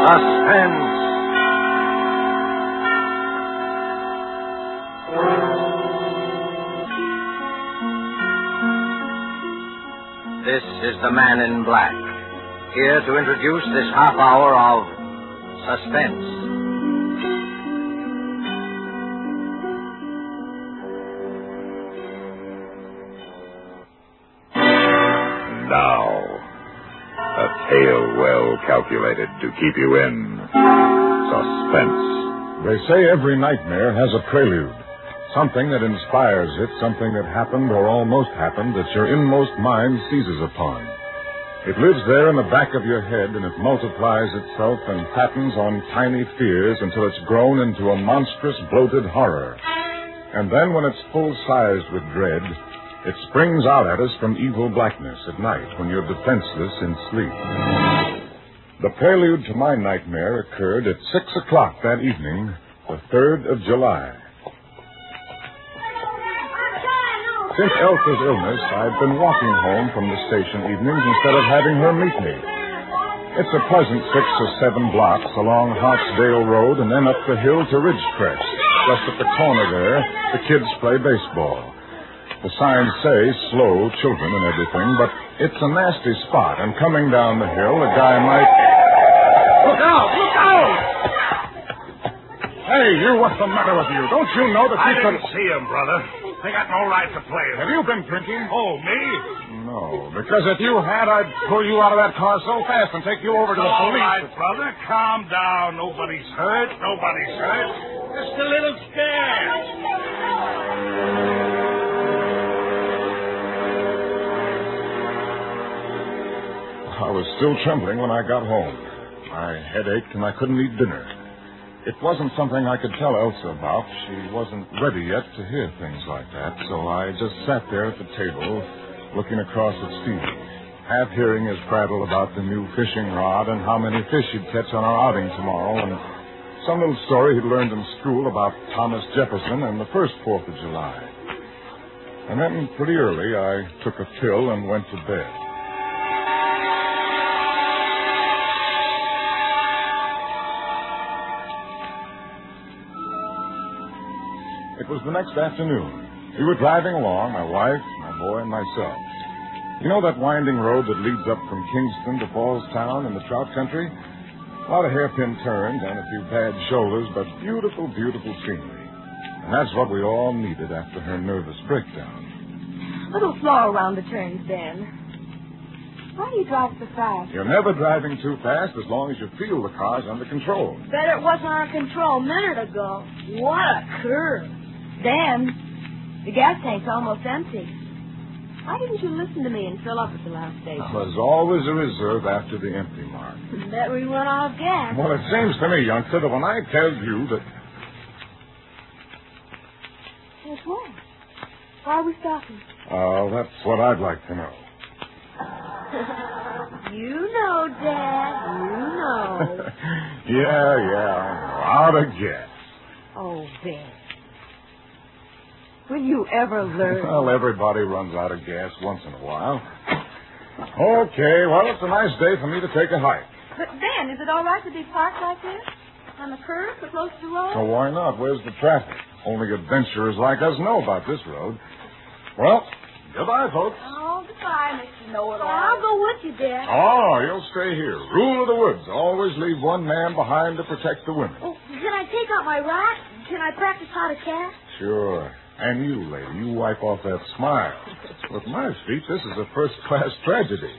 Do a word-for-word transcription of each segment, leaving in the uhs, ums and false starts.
Suspense. This is the Man in Black, here to introduce this half hour of suspense. Now, a tale well calculated to keep you in suspense. They say every nightmare has a prelude. Something that inspires it, something that happened or almost happened that your inmost mind seizes upon. It lives there in the back of your head, and it multiplies itself and fattens on tiny fears until it's grown into a monstrous, bloated horror. And then when it's full-sized with dread, it springs out at us from evil blackness at night when you're defenseless in sleep. The prelude to my nightmare occurred at six o'clock that evening, the third of July. Since Elsa's illness, I've been walking home from the station evenings instead of having her meet me. It's a pleasant six or seven blocks along Hartsdale Road and then up the hill to Ridgecrest. Just at the corner there, the kids play baseball. The signs say slow children and everything, but it's a nasty spot, and coming down the hill, a guy might... Look out! Look out! Hey, you, what's the matter with you? Don't you know that I you could... didn't see him, brother. They got no right to play. Have you been drinking? Oh, me? No, because if you had, I'd pull you out of that car so fast and take you over to the All police. right, brother, calm down. Nobody's hurt. Nobody's hurt. Just a little scared. I was still trembling when I got home. My head ached and I couldn't eat dinner. It wasn't something I could tell Elsa about. She wasn't ready yet to hear things like that, so I just sat there at the table, looking across at Stevie, half hearing his prattle about the new fishing rod and how many fish he'd catch on our outing tomorrow, and some little story he'd learned in school about Thomas Jefferson and the first Fourth of July. And then, pretty early, I took a pill and went to bed. It was the next afternoon. We were driving along, my wife, my boy, and myself. You know that winding road that leads up from Kingston to Ballstown in the trout country? A lot of hairpin turns and a few bad shoulders, but beautiful, beautiful scenery. And that's what we all needed after her nervous breakdown. A little slow around the turns, Ben. Why do you drive so fast? You're never driving too fast as long as you feel the car's under control. Bet it wasn't under control a minute ago. What a curve. Dan, the gas tank's almost empty. Why didn't you listen to me and fill up at the last station? There's always a reserve after the empty mark. Bet we run out of gas. Well, it seems to me, youngster, that when I tell you that... Yes, what? Why are we stopping? Oh, that's what I'd like to know. You know, Dad. You know. yeah, yeah, I know. Out of gas. Oh, Ben. Will you ever learn? Well, everybody runs out of gas once in a while. Okay, well, it's a nice day for me to take a hike. But, Ben, is it all right to be parked like this? On the curb, so close to the road? So why not? Where's the traffic? Only adventurers like us know about this road. Well, goodbye, folks. Oh, goodbye, Mister Know-It-All. I'll go with you, Dad. Oh, you'll stay here. Rule of the woods. Always leave one man behind to protect the women. Oh, can I take out my rod? Can I practice how to cast? Sure. And you, lady, you wipe off that smile. With my feet, this is a first-class tragedy.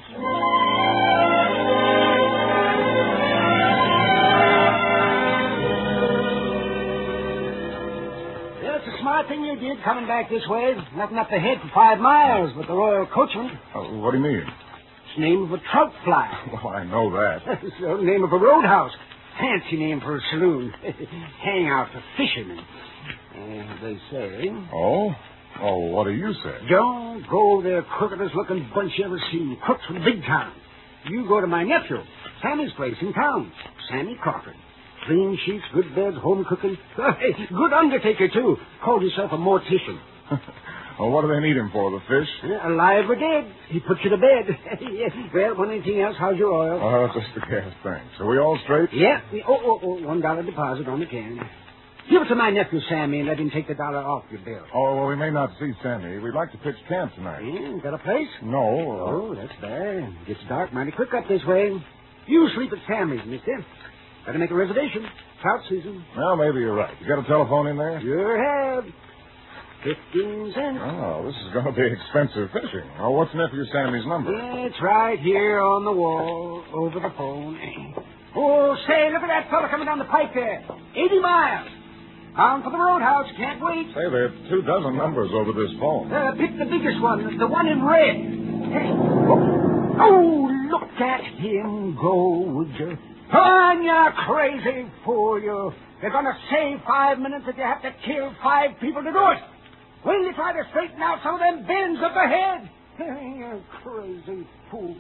Yeah, it's a smart thing you did coming back this way. Nothing up ahead for five miles with the Royal Coachman. Uh, what do you mean? It's the name of a trout fly. Well, I know that. It's the name of a roadhouse. Fancy name for a saloon. Hangout for fishermen. Uh, they say. Oh? Oh, what do you say? Don't go there, crookedest looking bunch you ever seen. Crooks from the big town. You go to my nephew, Sammy's place in town. Sammy Crawford. Clean sheets, good beds, home cooking. Hey, good undertaker, too. Called himself a mortician. Well, what do they need him for, the fish? Uh, alive or dead. He puts you to bed. Well, want anything else? How's your oil? Oh, just the gas, thanks. Are we all straight? Yeah. Oh, oh, oh, one dollar deposit on the can. Give it to my nephew, Sammy, and let him take the dollar off your bill. Oh, well, we may not see Sammy. We'd like to pitch camp tonight. Yeah, got a place? No. Oh, that's bad. Gets dark mighty quick up this way. You sleep at Sammy's, mister. Better make a reservation. Trout season. Well, maybe you're right. You got a telephone in there? Sure have. Fifteen cents. Oh, this is going to be expensive fishing. Oh, what's nephew Sammy's number? It's right here on the wall, over the phone. Oh, say, look at that fella coming down the pike there. Eighty miles. Bound for the roadhouse. Can't wait. Say, there are two dozen numbers over this phone. Uh, pick the biggest one, the one in red. Hey, oh, oh, look at him go, would you? On, you crazy fool, you. They're going to save five minutes if you have to kill five people to do it. When you try to straighten out some of them bends up ahead. You crazy fool.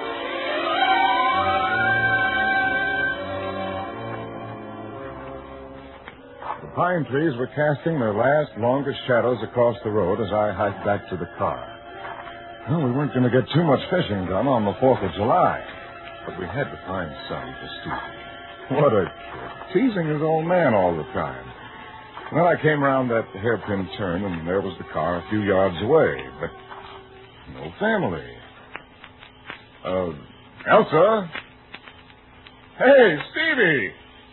The pine trees were casting their last, longest shadows across the road as I hiked back to the car. Well, we weren't going to get too much fishing done on the fourth of July, but we had to find some for Stevie. What a kid. Teasing his old man all the time. Then I came around that hairpin turn, and there was the car a few yards away, but no family. Uh, Elsa? Hey, Stevie!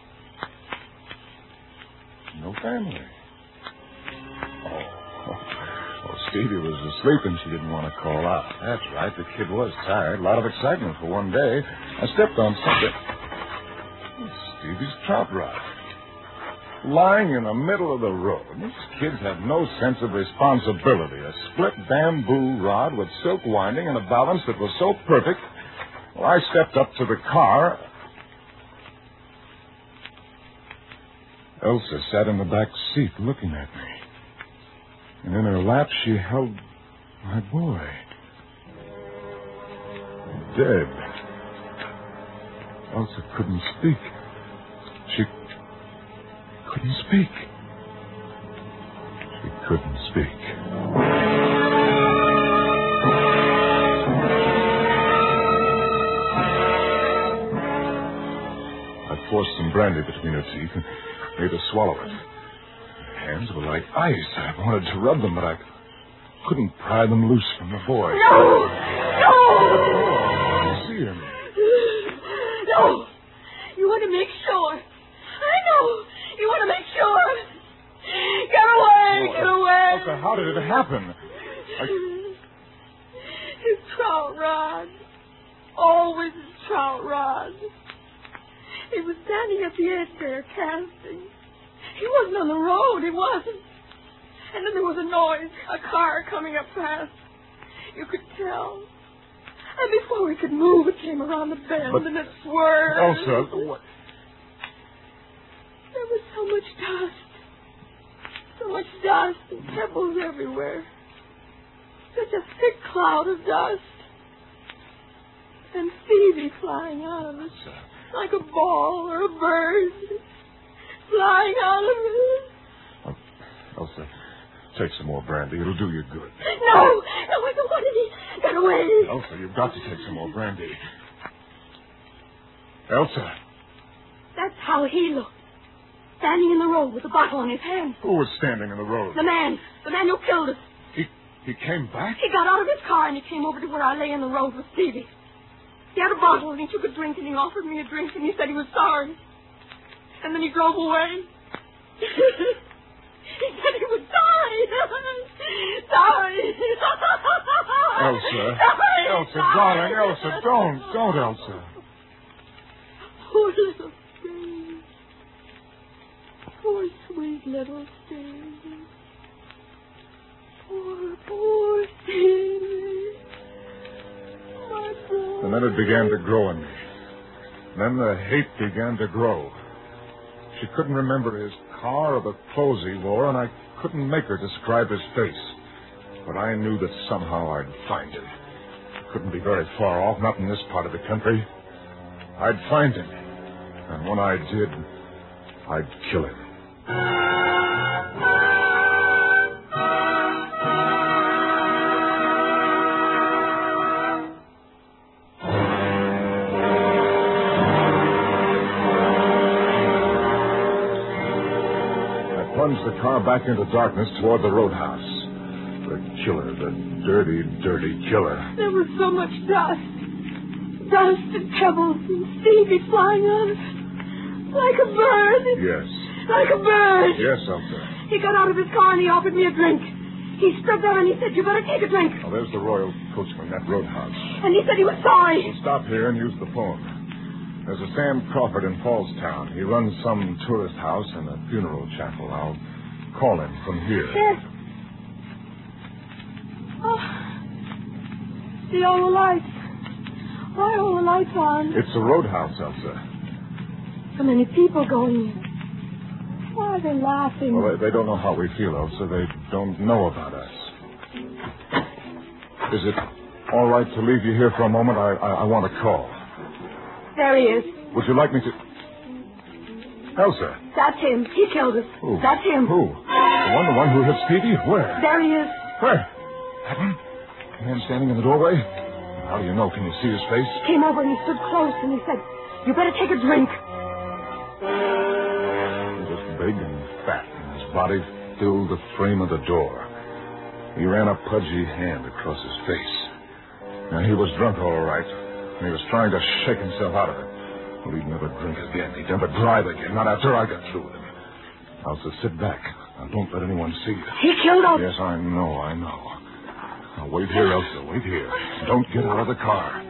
No family. Oh, well, Stevie was asleep and she didn't want to call out. That's right, the kid was tired. A lot of excitement for one day. I stepped on something. It's Stevie's trout rod. Lying in the middle of the road. These kids have no sense of responsibility. A split bamboo rod with silk winding and a balance that was so perfect. Well, I stepped up to the car. Elsa sat in the back seat looking at me. And in her lap she held my boy. Dead. Elsa couldn't speak. She couldn't speak. She couldn't speak. I forced some brandy between her teeth and made her swallow it. Her hands were like ice. I wanted to rub them, but I couldn't pry them loose from the boy. No! No! Oh, I see him. No! You want to make sure. I know. You want to make sure. Get away! Get away! Elsa, how did it happen? I... His trout rod. Always his trout rod. He was standing at the edge there, casting. He wasn't on the road. He wasn't. And then there was a noise, a car coming up fast. You could tell. And before we could move, it came around the bend but and it swerved. Elsa, what? There was so much dust. So much dust and pebbles everywhere. Such a thick cloud of dust. And Stevie flying out of it. Like a ball or a bird. Flying out of it. Oh, Elsa, take some more brandy. It'll do you good. No! No, I don't want any. Get away. Elsa, you've got to take some more brandy. Elsa. That's how he looked. Standing in the road with a bottle in his hand. Who was standing in the road? The man. The man who killed us. He he came back? He got out of his car and he came over to where I lay in the road with Stevie. He had a bottle and he took a drink and he offered me a drink and he said he was sorry. And then he drove away. He said he was sorry. Sorry. Elsa. Sorry. Elsa, Sorry. darling, Elsa, don't. Don't, Elsa. Poor little Steve. Poor sweet little Steve. Poor, poor Stevie. My boy. And then it began to grow in me. Then the hate began to grow. She couldn't remember his car or the clothes he wore, and I couldn't make her describe his face. But I knew that somehow I'd find him. He couldn't be very far off, not in this part of the country. I'd find him. And when I did, I'd kill him. nudged the car back into darkness toward the roadhouse. The killer, the dirty, dirty killer. There was so much dust. Dust and pebbles and Stevie flying out of it. Like a bird. Yes. Like a bird. Yes, Elsa. He got out of his car and he offered me a drink. He stood there and he said, you better take a drink. Oh, there's the Royal Coachman, that roadhouse. And he said he was sorry. We'll stop here and use the phone. There's a Sam Crawford in Fallstown. He runs some tourist house and a funeral chapel. I'll call him from here. Yes. Oh. See all the lights. Why are all the lights on? It's a roadhouse, Elsa. So many people going in. Why are they laughing? Well, they, they don't know how we feel, Elsa. They don't know about us. Is it all right to leave you here for a moment? I, I, I want to call. There he is. Would you like me to... Elsa. That's him. He killed us. Who? That's him. Who? The one, the one who hit Stevie? Where? There he is. Where? That one? The man standing in the doorway? How do you know? Can you see his face? He came over and he stood close and he said, you better take a drink. He was big and fat, and his body filled the frame of the door. He ran a pudgy hand across his face. Now, he was drunk, all right, and he was trying to shake himself out of it. Well, he'd never drink again. He'd never drive again, not after I got through with him. Elsa, sit back. Now, don't let anyone see you. He killed us. Yes, I know, I know. Now, wait here, Elsa, wait here. Don't get out of the car.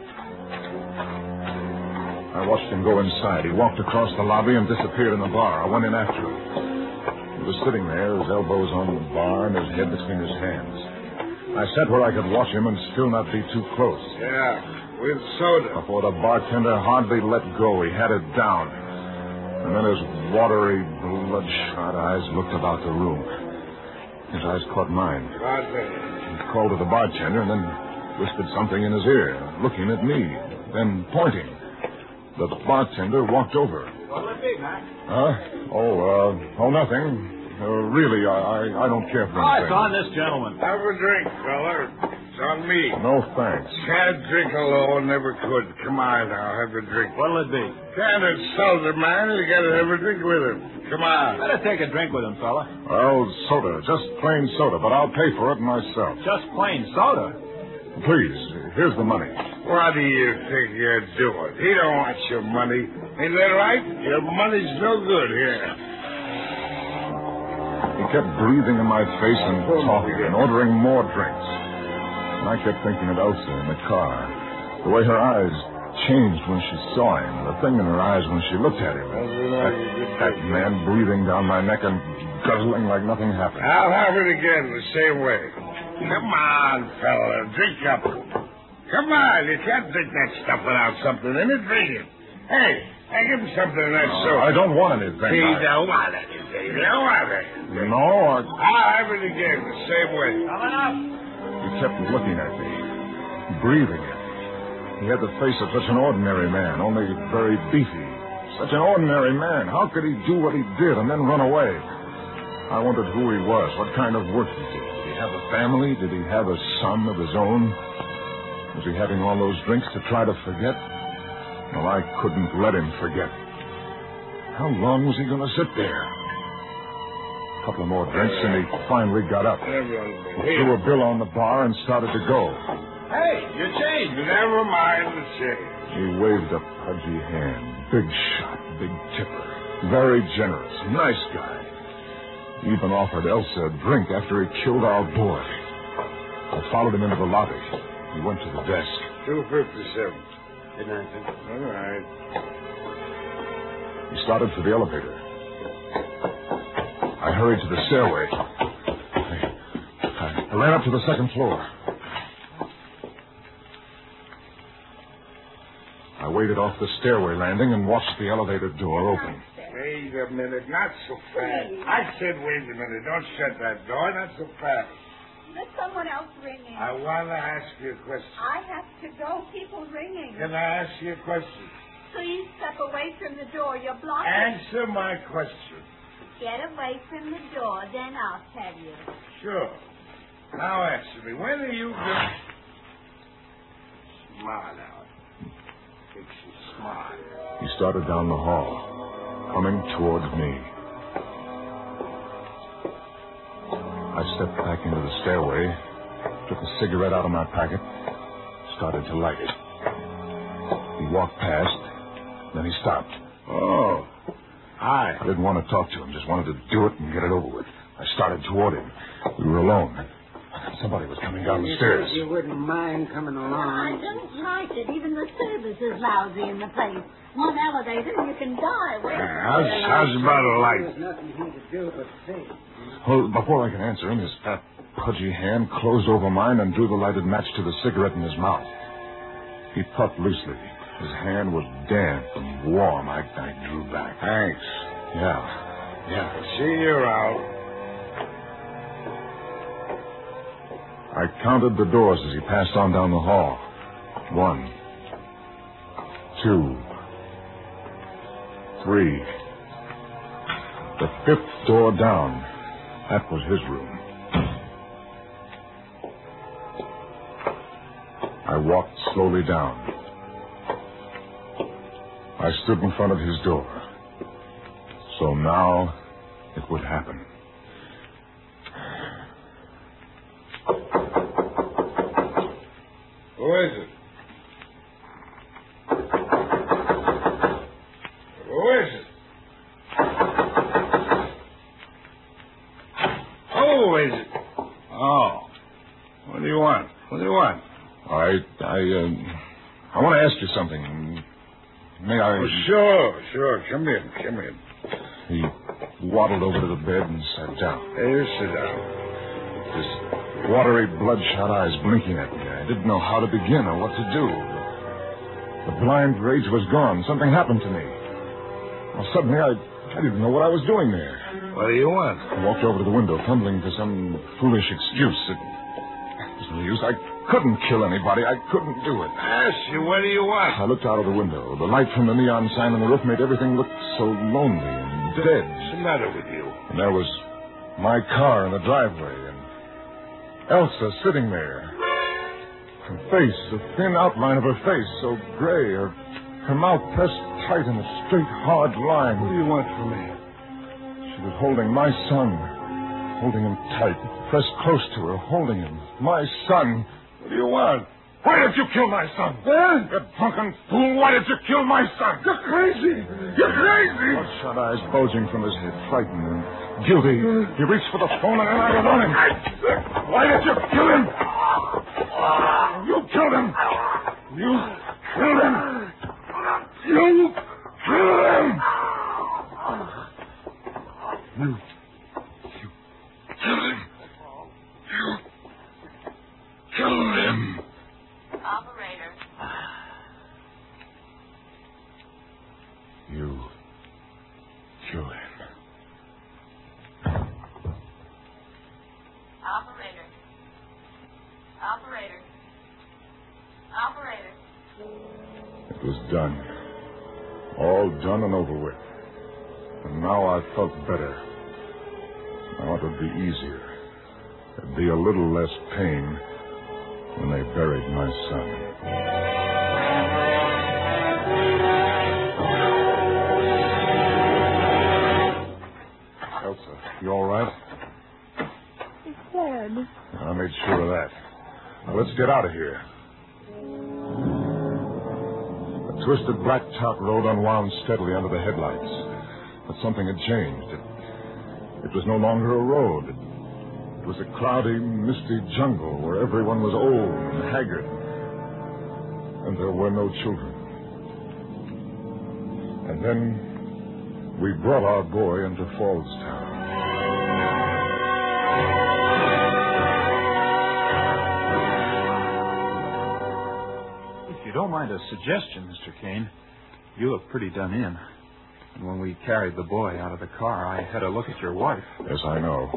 I watched him go inside. He walked across the lobby and disappeared in the bar. I went in after him. He was sitting there, his elbows on the bar and his head between his hands. I sat where I could watch him and still not be too close. Yeah, with soda. Before the bartender hardly let go, he had it down. And then his watery, bloodshot eyes looked about the room. His eyes caught mine. Bartender. He called to the bartender and then whispered something in his ear, looking at me, then pointing. The bartender walked over. What'll it be, Mac? Huh? Oh, uh, oh, nothing. Uh, really, I, I, I don't care for Oh, anything. it's on this gentleman. Have a drink, fella. It's on me. No, thanks. Can't drink alone, never could. Come on now, have a drink. What'll it be? Can't insult a man, you gotta have a drink with him. Come on. Better take a drink with him, fella. Well, soda, just plain soda, but I'll pay for it myself. Just plain soda. Please, here's the money. What do you think you're doing? He don't want your money. Ain't that right? Your money's no good here. He kept breathing in my face and talking and ordering more drinks. And I kept thinking of Elsa in the car. The way her eyes changed when she saw him. The thing in her eyes when she looked at him. That, that man breathing down my neck and guzzling like nothing happened. I'll have it again the same way. Come on, fella. Drink up. Come on. You can't drink that stuff without something in it. Drink it. Hey, hey, give him something in that Oh, soda. I don't want anything. He I... don't want anything. He don't want anything. No, I... I'll have it again the same way. Coming up. He kept looking at me, breathing at me. He had the face of such an ordinary man, only very beefy. Such an ordinary man. How could he do what he did and then run away? I wondered who he was, what kind of work he did. Did he have a family? Did he have a son of his own? Was he having all those drinks to try to forget? Well, I couldn't let him forget. How long was he going to sit there? A couple of more drinks, and he finally got up. He threw a bill on the bar and started to go. Hey, your change. Never mind the change. He waved a pudgy hand. Big shot, big tipper. Very generous. Nice guy. He even offered Elsa a drink after he killed our boy. I followed him into the lobby. He went to the desk. two fifty-seven. Good night, sir. All right. He started for the elevator. I hurried to the stairway. I, I ran up to the second floor. I waited off the stairway landing and watched the elevator door open. Wait a minute. Not so fast. I said wait a minute. Don't shut that door. Not so fast. There's someone else ringing. I want to ask you a question. I have to go. People ringing. Can I ask you a question? Please step away from the door. You're blocking. Answer my question. Get away from the door, then I'll tell you. Sure. Now answer me. When are you going... Smart, Alan. Think she's smart. He started down the hall, coming towards me. I stepped back into the stairway, took a cigarette out of my pocket, started to light it. He walked past, then he stopped. Oh, hi. I didn't want to talk to him, just wanted to do it and get it over with. I started toward him. We were alone. Somebody was coming down the stairs. You wouldn't mind coming I along. don't like it. Even the service is lousy in the place. One elevator and you can die waiting. How's, how's about a light? There's nothing he could do but say. Well, before I could answer him, his fat, pudgy hand closed over mine and drew the lighted match to the cigarette in his mouth. He puffed loosely. His hand was damp and warm. I, I drew back. Thanks. Yeah. Yeah. See you out. I counted the doors as he passed on down the hall. One. Two. Three. The fifth door down. That was his room. I walked slowly down. I stood in front of his door. So now it would happen. Who is it? Who is it? Who is it? Oh. What do you want? What do you want? I, I, uh, I want to ask you something. May I? Oh, sure, sure. Come in, come in. He waddled over to the bed and sat down. Here, sit down. His watery, bloodshot eyes blinking at me. I didn't know how to begin or what to do. The blind rage was gone. Something happened to me. Well, suddenly, I, I didn't know what I was doing there. What do you want? I walked over to the window, fumbling for some foolish excuse. It was no use. I couldn't kill anybody. I couldn't do it. Ask you, what do you want? I looked out of the window. The light from the neon sign on the roof made everything look so lonely and dead. What's the matter with you? And there was my car in the driveway, and Elsa sitting there. Her face, the thin outline of her face, so gray, her, her mouth pressed tight in a straight, hard line. What do you want from me? She was holding my son, holding him tight, pressed close to her, holding him. My son. What do you want? Why did you kill my son? Huh? You drunken fool, why did you kill my son? You're crazy. You're crazy. Bloodshot eyes bulging from his head, frightened and guilty. He reached for the phone and I was on him. Why did you kill him? You killed him. You killed him. You killed him. You, you killed him. You killed him. Operator. You killed him. Operator. Operator. Operator. It was done. All done and over with. And now I felt better. Now it would be easier. There'd be a little less pain when they buried my son. Elsa, you all right? He's dead. I made sure of that. Now let's get out of here. The twisted blacktop road unwound steadily under the headlights. But something had changed. It, it was no longer a road. It, it was a cloudy, misty jungle where everyone was old and haggard. And there were no children. And then we brought our boy into Fallstown. If you don't mind a suggestion, Mister Kane, you look pretty done in. And when we carried the boy out of the car, I had a look at your wife. Yes, I know.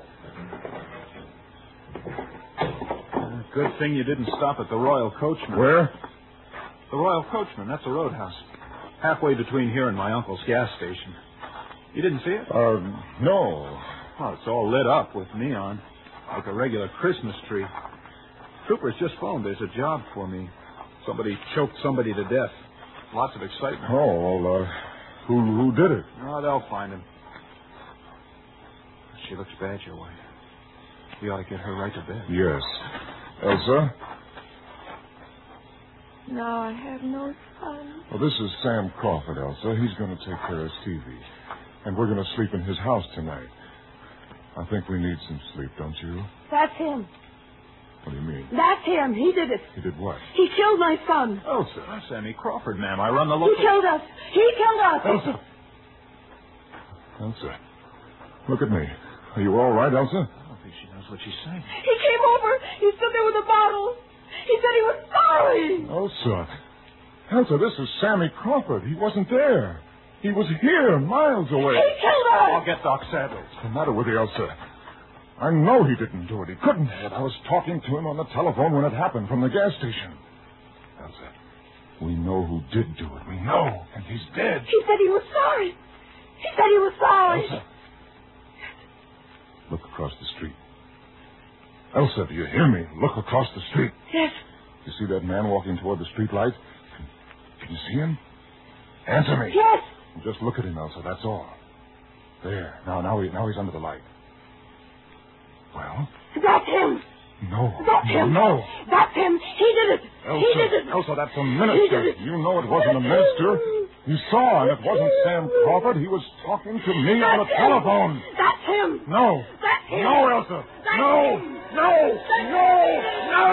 Uh, good thing you didn't stop at the Royal Coachman. Where? The Royal Coachman. That's a roadhouse. Halfway between here and my uncle's gas station. You didn't see it? Uh, no. Oh, it's all lit up with neon. Like a regular Christmas tree. Troopers just phoned. There's a job for me. Somebody choked somebody to death. Lots of excitement. Oh, well, uh, who, who did it? Oh, they'll find him. She looks bad, your wife. We ought to get her right to bed. Yes. Elsa? No, I have no son. Well, this is Sam Crawford, Elsa. He's going to take care of Stevie. And we're going to sleep in his house tonight. I think we need some sleep, don't you? That's him. What do you mean? That's him. He did it. He did what? He killed my son. Elsa. I'm Sammy Crawford, ma'am. I run the He local... killed us. He killed us. Elsa. Elsa. Look at me. Are you all right, Elsa? I don't think she knows what she's saying. He came over. He stood there with a bottle. He said he was sorry. Elsa. Elsa, this is Sammy Crawford. He wasn't there. He was here, miles away. He killed us. I'll get Doc Sadler. What's the matter with you, Elsa? I know he didn't do it. He couldn't have. I was talking to him on the telephone when it happened from the gas station. Elsa, we know who did do it. We know. And he's dead. He said he was sorry. He said he was sorry. Elsa. Look across the street. Elsa, do you hear me? Look across the street. Yes. You see that man walking toward the street light? Can, can you see him? Answer me. Yes. Just look at him, Elsa. That's all. There. Now, now, he, now he's under the light. Well? That's him. No. That's him. No. That's him. He did it. Elsa, he did it. Elsa, that's a minister. You know it wasn't a minister. You saw him. It wasn't Sam Crawford. He was talking to me That's on the him. telephone. That's him. No. That's him. No, Elsa. That's no. him. No. That's No. No.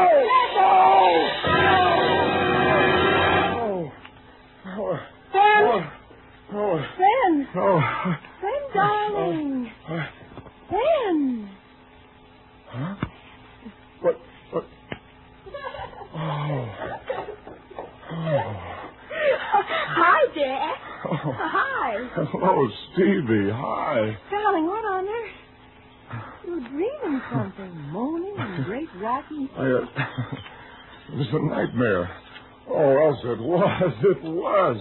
No. No. No. Ben. No. Ben. No. Ben, darling. Uh, Ben. Huh? What? What? Oh. Oh. Hi, Dad. Oh. Hi. Hello, Stevie. Hi. Darling, what on earth? You were dreaming something, moaning and great rocking. I, uh, it was a nightmare. Oh, Elsa, it was. It was.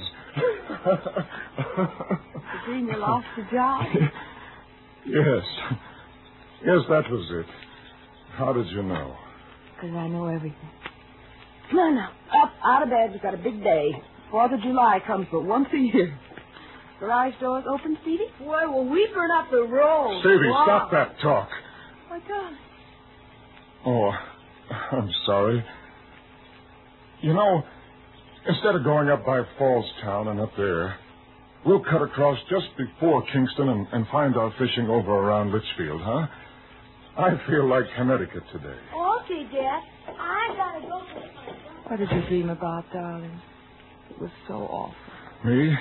You dream you lost your job? Yes. Yes, that was it. How did you know? Because I know everything. Come on now. Up, out of bed. We've got a big day. Fourth of July comes but once a year. Garage doors open, Stevie? Boy, well, we burn up the road. Stevie, wow. stop that talk. My God. Oh, I'm sorry. You know, instead of going up by Fallstown and up there, we'll cut across just before Kingston and, and find our fishing over around Litchfield, huh? I feel like Connecticut today. Okay, Dad. I gotta go get my gun. What did you dream about, darling? It was so awful. Me?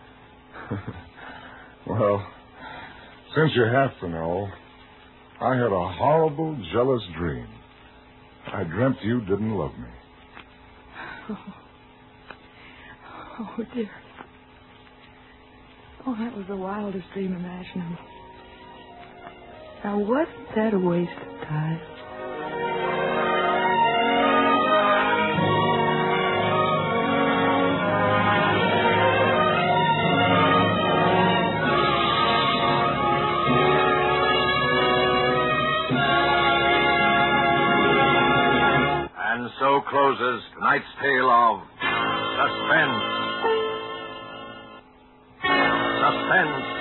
Well, since you have to know, I had a horrible, jealous dream. I dreamt you didn't love me. Oh, oh dear. Oh, that was the wildest dream imaginable. Now, wasn't that a waste of time? And so closes tonight's tale of Suspense. Suspense.